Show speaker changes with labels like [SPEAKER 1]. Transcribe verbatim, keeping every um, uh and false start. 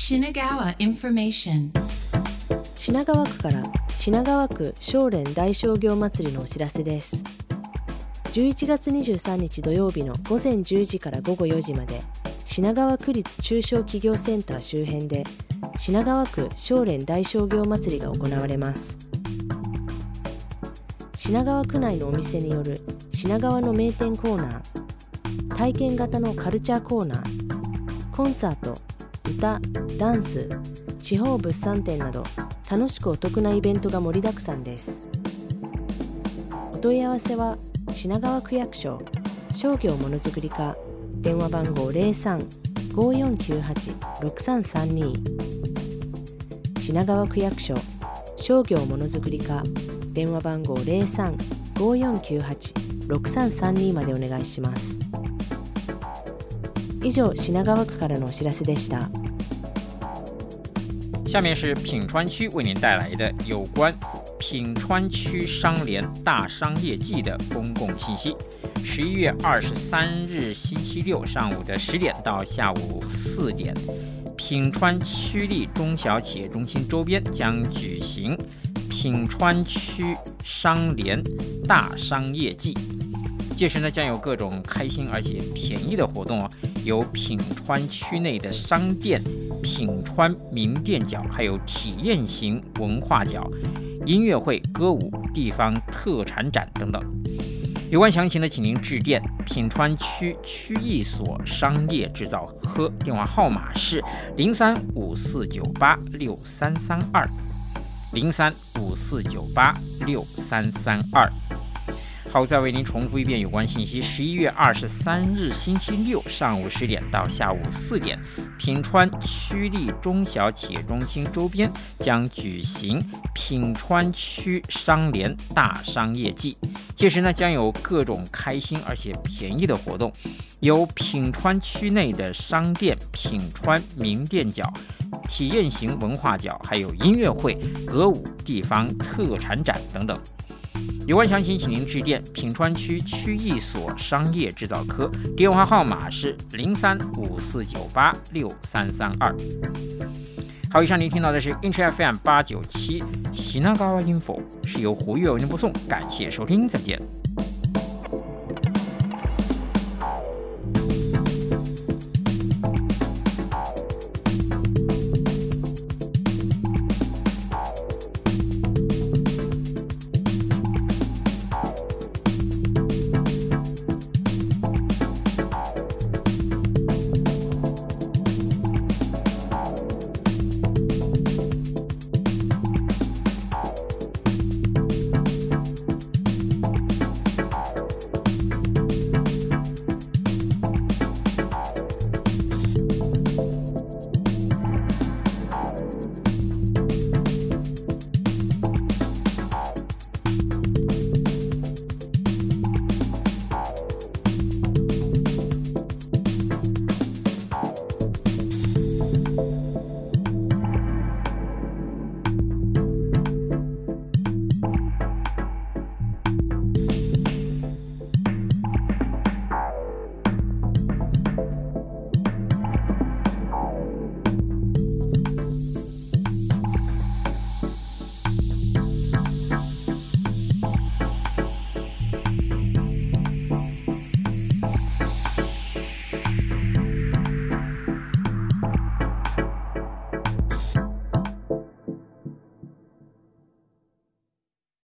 [SPEAKER 1] Shinagawa Information。
[SPEAKER 2] 品川区から品川区商連大商業祭りのお知らせです。じゅういちがつにじゅうさんにち土曜日のごぜんじゅうじからごごよじまで、品川区立中小企業センター周辺で品川区商連大商業祭りが行われます。品川区内のお店による品川の名店コーナー、体験型のカルチャーコーナー、コンサート、歌、ダンス、地方物産展など楽しくお得なイベントが盛りだくさんです。お問い合わせは品川区役所商業ものづくり課、電話番号 ゼロさん ごーよんきゅうはち ろくさんさんに、品川区役所商業ものづくり課、電話番号 ゼロさん ごーよんきゅうはち ろくさんさんに までお願いします。以上、品川区からのお知らせでした。
[SPEAKER 3] 下面是品川区为您带来的有关品川区商联大商业季的公共信息。十一月二十三日星期六上午的十点到下午四点，品川区立中小企业中心周边将举行品川区商联大商业季。届时呢，将有各种开心而且便宜的活动哦，有品川区内的商店、品川名店角，还有体验型文化角、音乐会、歌舞、地方特产展等等。有关详情呢，请您致电品川区区役所商业制造科，电话号码是零三五四九八六三三二，零三五四九八六三三二。好，再为您重复一遍有关信息。十一月二十三日星期六上午十点到下午四点，品川区立中小企业中心周边将举行品川区商联大商业季。届时呢，将有各种开心而且便宜的活动，有品川区内的商店、品川名店角、体验型文化角，还有音乐会、歌舞、地方特产展等等。有关详情，请您致电品川区区役所商业制造科，电话号码是零三五四九八六三三二。好，以上您听到的是 Inch F M 八九七 Shinagawa Info， 是由胡月为您播送，感谢收听，再见。